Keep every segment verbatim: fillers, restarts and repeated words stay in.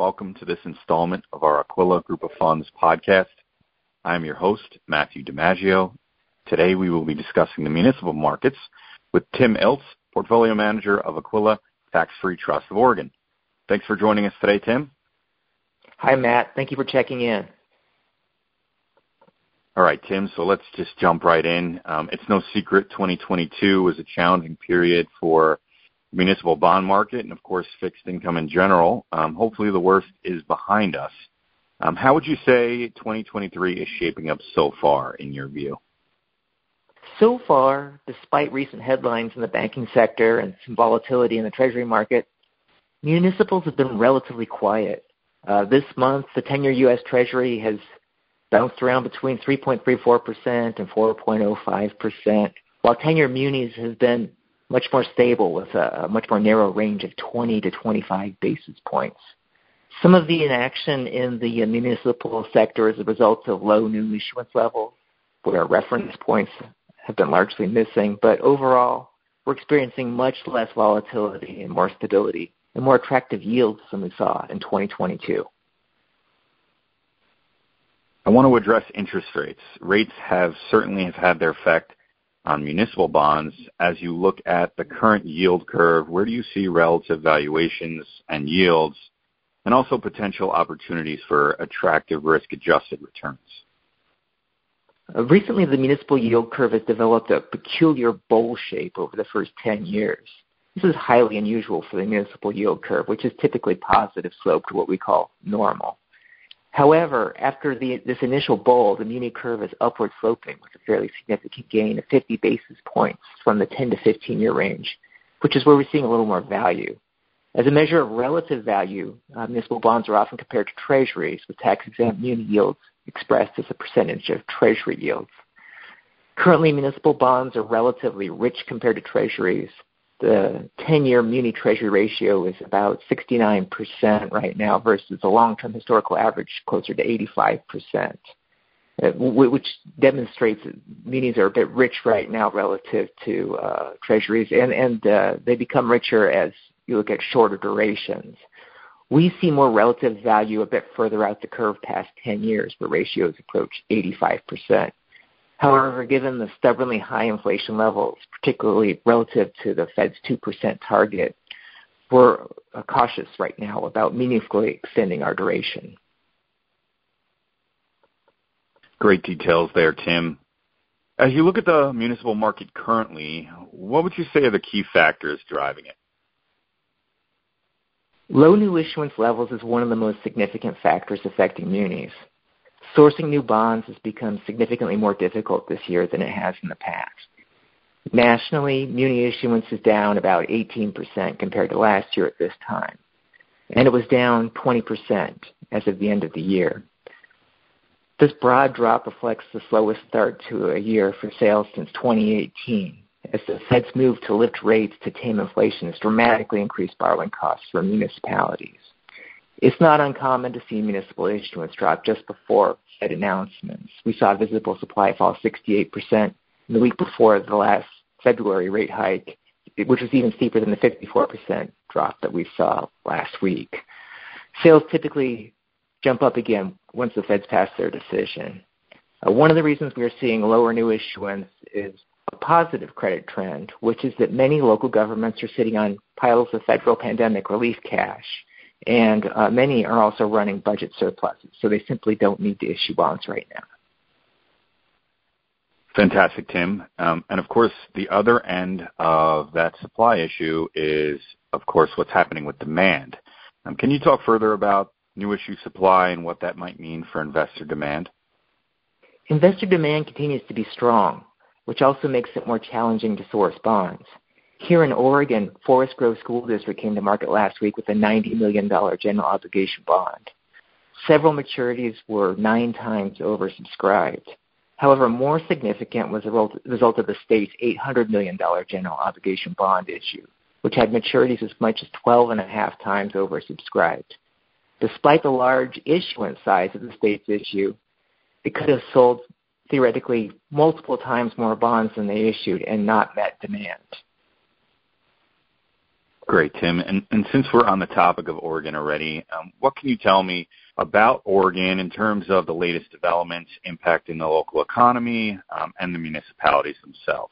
welcome to this installment of our Aquila Group of Funds podcast. I am your host, Matthew DiMaggio. Today we will be discussing the municipal markets with Tim Iltz, Portfolio Manager of Aquila Tax-Free Trust of Oregon. Thanks for joining us today, Tim. Hi, Matt. Thank you for checking in. All right, Tim, so let's just jump right in. Um, it's no secret twenty twenty-two was a challenging period for the municipal bond market and, of course, fixed income in general. Um, hopefully the worst is behind us. Um, how would you say twenty twenty-three is shaping up so far, in your view? So far, despite recent headlines in the banking sector and some volatility in the Treasury market, municipals have been relatively quiet. Uh, this month, the ten-year U S Treasury has bounced around between three point three four percent and four point oh five percent, while ten-year munis has been much more stable with a, a much more narrow range of twenty to twenty-five basis points. Some of the inaction in the municipal sector is a result of low new issuance levels, where reference points have been largely missing, but overall, we're experiencing much less volatility and more stability and more attractive yields than we saw in twenty twenty-two. I want to address interest rates. Rates have certainly have had their effect on municipal bonds. As you look at the current yield curve, where do you see relative valuations and yields, and also potential opportunities for attractive risk-adjusted returns? Uh, recently, the municipal yield curve has developed a peculiar bowl shape over the first ten years. This is highly unusual for the municipal yield curve, which is typically positive slope to what we call normal. However, after the, this initial bowl, the muni curve is upward sloping with a fairly significant gain of fifty basis points from the ten to fifteen-year range, which is where we're seeing a little more value. As a measure of relative value, uh, municipal bonds are often compared to treasuries, with tax-exempt muni yields expressed as a percentage of treasury yields. Currently, municipal bonds are relatively rich compared to treasuries. The ten-year muni treasury ratio is about sixty-nine percent right now versus the long-term historical average closer to eighty-five percent, which demonstrates that munis are a bit rich right now relative to uh, treasuries, and, and uh, they become richer as you look at shorter durations. We see more relative value a bit further out the curve past ten years, where ratios approach eighty-five percent. However, given the stubbornly high inflation levels, particularly relative to the Fed's two percent target, we're uh, cautious right now about meaningfully extending our duration. Great details there, Tim. As you look at the municipal market currently, what would you say are the key factors driving it? Low new issuance levels is one of the most significant factors affecting munis. Sourcing new bonds has become significantly more difficult this year than it has in the past. Nationally, muni issuance is down about eighteen percent compared to last year at this time, and it was down twenty percent as of the end of the year. This broad drop reflects the slowest start to a year for sales since twenty eighteen, as the Fed's move to lift rates to tame inflation has dramatically increased borrowing costs for municipalities. It's not uncommon to see municipal issuance drop just before Fed announcements. We saw visible supply fall sixty-eight percent in the week before the last February rate hike, which was even steeper than the fifty-four percent drop that we saw last week. Sales typically jump up again once the Feds pass their decision. Uh, one of the reasons we are seeing lower new issuance is a positive credit trend, which is that many local governments are sitting on piles of federal pandemic relief cash, and uh, many are also running budget surpluses, so they simply don't need to issue bonds right now. Fantastic, Tim. Um, and, of course, the other end of that supply issue is, of course, what's happening with demand. Um, can you talk further about new issue supply and what that might mean for investor demand? Investor demand continues to be strong, which also makes it more challenging to source bonds. Here in Oregon, Forest Grove School District came to market last week with a ninety million dollars general obligation bond. Several maturities were nine times oversubscribed. However, more significant was the result of the state's eight hundred million dollars general obligation bond issue, which had maturities as much as twelve and a half times oversubscribed. Despite the large issuance size of the state's issue, it could have sold theoretically multiple times more bonds than they issued and not met demand. Great, Tim. And, and since we're on the topic of Oregon already, um, what can you tell me about Oregon in terms of the latest developments impacting the local economy um, and the municipalities themselves?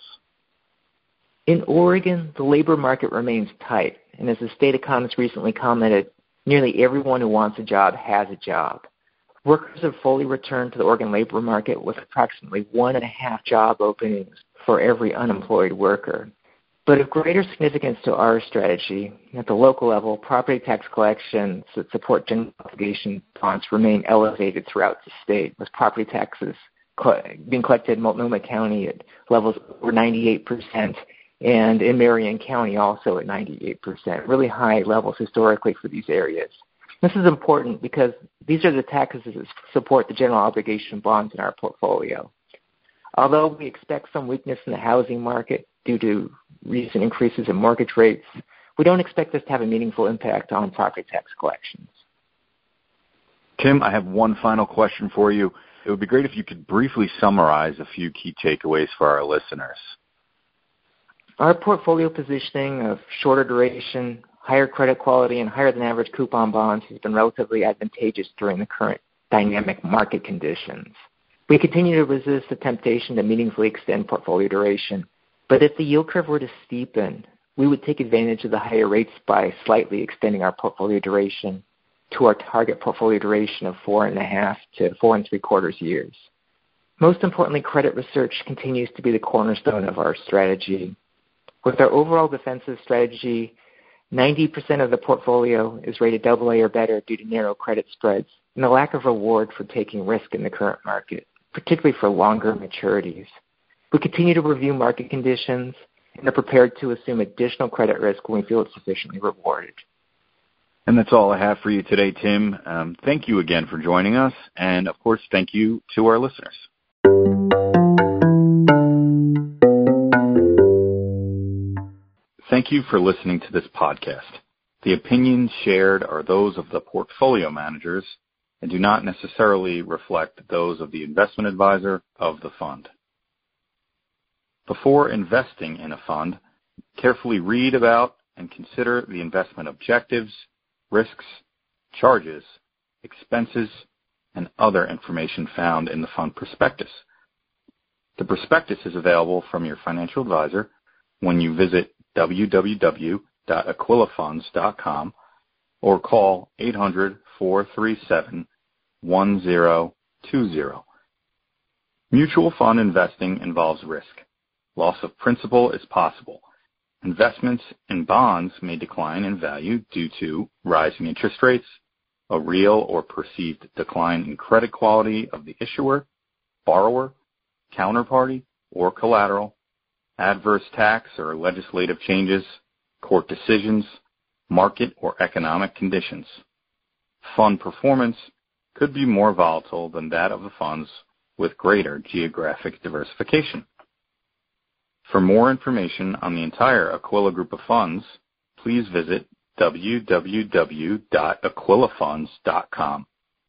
In Oregon, the labor market remains tight, and as the state economist recently commented, nearly everyone who wants a job has a job. Workers have fully returned to the Oregon labor market with approximately one and a half job openings for every unemployed worker. But of greater significance to our strategy, at the local level, property tax collections that support general obligation bonds remain elevated throughout the state, with property taxes being collected in Multnomah County at levels over ninety-eight percent, and in Marion County also at ninety-eight percent, really high levels historically for these areas. This is important because these are the taxes that support the general obligation bonds in our portfolio. Although we expect some weakness in the housing market due to recent increases in mortgage rates, we don't expect this to have a meaningful impact on property tax collections. Tim, I have one final question for you. It would be great if you could briefly summarize a few key takeaways for our listeners. Our portfolio positioning of shorter duration, higher credit quality, and higher than average coupon bonds has been relatively advantageous during the current dynamic market conditions. We continue to resist the temptation to meaningfully extend portfolio duration, but if the yield curve were to steepen, we would take advantage of the higher rates by slightly extending our portfolio duration to our target portfolio duration of four and a half to four and three quarters years. Most importantly, credit research continues to be the cornerstone of our strategy. With our overall defensive strategy, ninety percent of the portfolio is rated double A or better due to narrow credit spreads and the lack of reward for taking risk in the current market, particularly for longer maturities. We continue to review market conditions and are prepared to assume additional credit risk when we feel it's sufficiently rewarded. And that's all I have for you today, Tim. Um, thank you again for joining us, and of course, thank you to our listeners. Thank you for listening to this podcast. The opinions shared are those of the portfolio managers and do not necessarily reflect those of the investment advisor of the fund. Before investing in a fund, carefully read about and consider the investment objectives, risks, charges, expenses, and other information found in the fund prospectus. The prospectus is available from your financial advisor when you visit w w w dot aquila funds dot com or call eight hundred, four three seven, one zero two zero. Mutual fund investing involves risk. Loss of principal is possible. Investments in bonds may decline in value due to rising interest rates, a real or perceived decline in credit quality of the issuer, borrower, counterparty, or collateral, adverse tax or legislative changes, court decisions, market or economic conditions. Fund performance could be more volatile than that of the funds with greater geographic diversification. For more information on the entire Aquila Group of Funds, please visit w w w dot aquila funds dot com.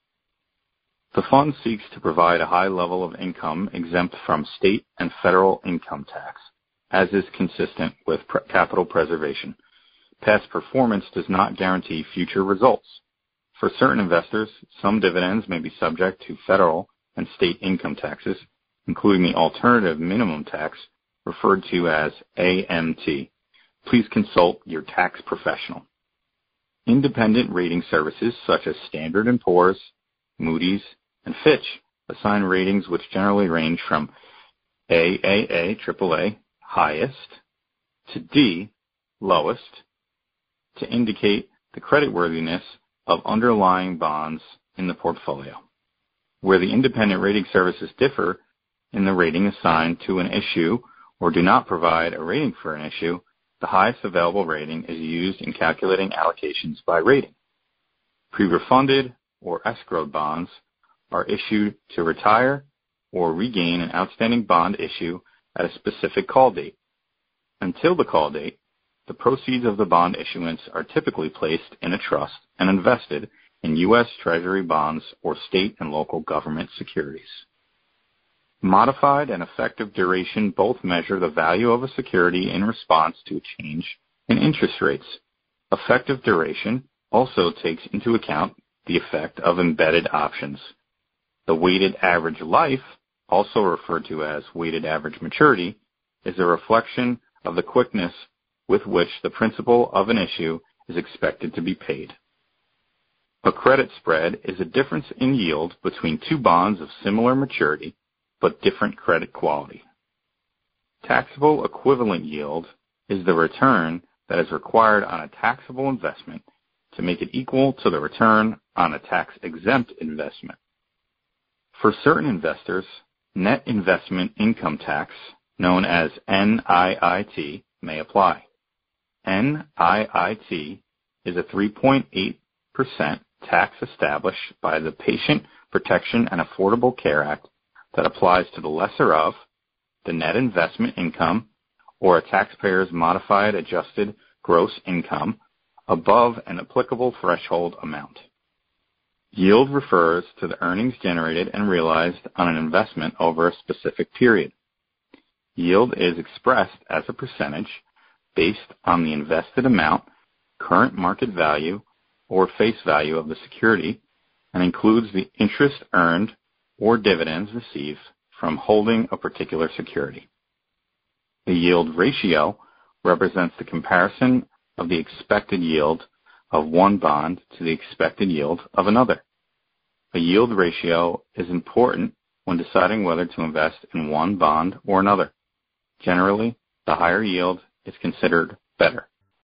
The fund seeks to provide a high level of income exempt from state and federal income tax, as is consistent with pre- capital preservation. Past performance does not guarantee future results. For certain investors, some dividends may be subject to federal and state income taxes, including the alternative minimum tax, referred to as A M T. Please consult your tax professional. Independent rating services such as Standard and Poor's, Moody's, and Fitch assign ratings which generally range from A A A, triple A, highest, to D, lowest, to indicate the creditworthiness of underlying bonds in the portfolio. Where the independent rating services differ in the rating assigned to an issue or do not provide a rating for an issue, the highest available rating is used in calculating allocations by rating. Pre-refunded or escrowed bonds are issued to retire or regain an outstanding bond issue at a specific call date. Until the call date, the proceeds of the bond issuance are typically placed in a trust and invested in U S Treasury bonds or state and local government securities. Modified and effective duration both measure the value of a security in response to a change in interest rates. Effective duration also takes into account the effect of embedded options. The weighted average life, also referred to as weighted average maturity, is a reflection of the quickness with which the principal of an issue is expected to be paid. A credit spread is a difference in yield between two bonds of similar maturity but different credit quality. Taxable equivalent yield is the return that is required on a taxable investment to make it equal to the return on a tax-exempt investment. For certain investors, net investment income tax, known as N I I T, may apply. N I I T is a three point eight percent tax established by the Patient Protection and Affordable Care Act that applies to the lesser of the net investment income or a taxpayer's modified adjusted gross income above an applicable threshold amount. Yield refers to the earnings generated and realized on an investment over a specific period. Yield is expressed as a percentage based on the invested amount, current market value, or face value of the security, and includes the interest earned or dividends received from holding a particular security. The yield ratio represents the comparison of the expected yield of one bond to the expected yield of another. A yield ratio is important when deciding whether to invest in one bond or another. Generally, the higher yield is considered better.